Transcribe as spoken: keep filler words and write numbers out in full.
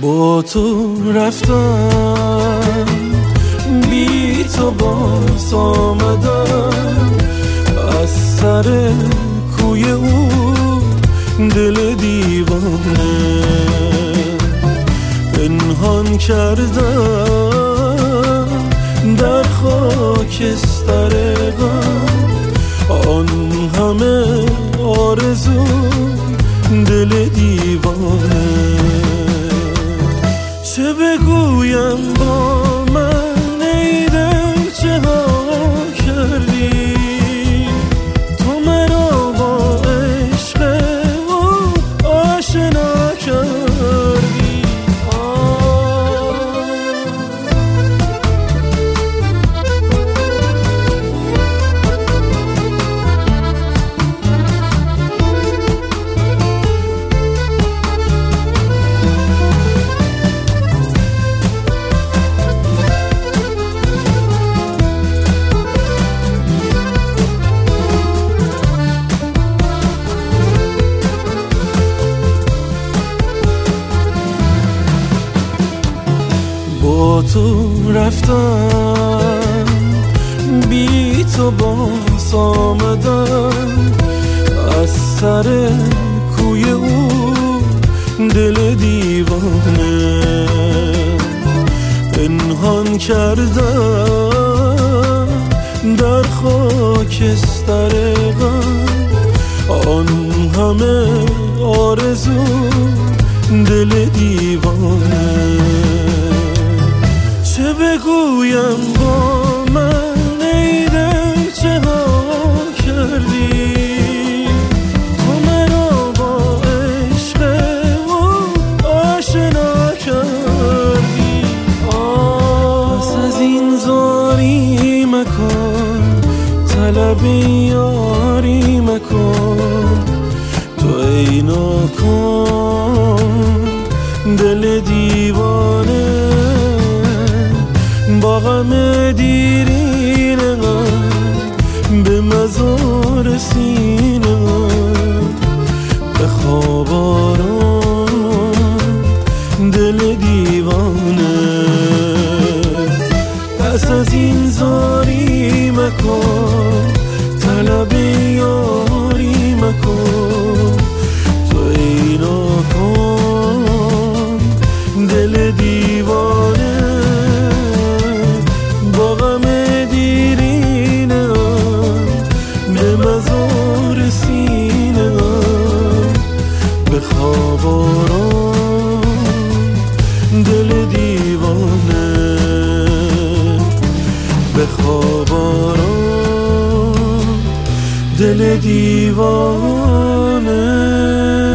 با تو رفتم بی تو باز آمدم از سر کوی او دل دیوانه پنهان کردم در خاکستر غم آن همه آرزو دل دیوانه چه بگویم با من ای دل چه ها کردی تو مرا با عشق او آشنا کردی با تو رفتم بی تو باز آمدم از سر کوی او دل دیوانه پنهان کردم در خاکستر غم آن همه آرزو دل دیوانه چه بگویم با من ای دل چه ها کردی تو مرا با عشق او آشنا کردی پس از این زاری مکن طلب یاری مکن تو ای ناکن دل دیوانه با غم دیرینه به مزار سینه به خواب آرام دل دیوانه پس از این زاری مکن طلب یاری مکن تو ای ناکن دل دیوانه با غم دیرینه به مزار سینه به خواب آرام دل دیوانه به خواب آرام دل دیوانه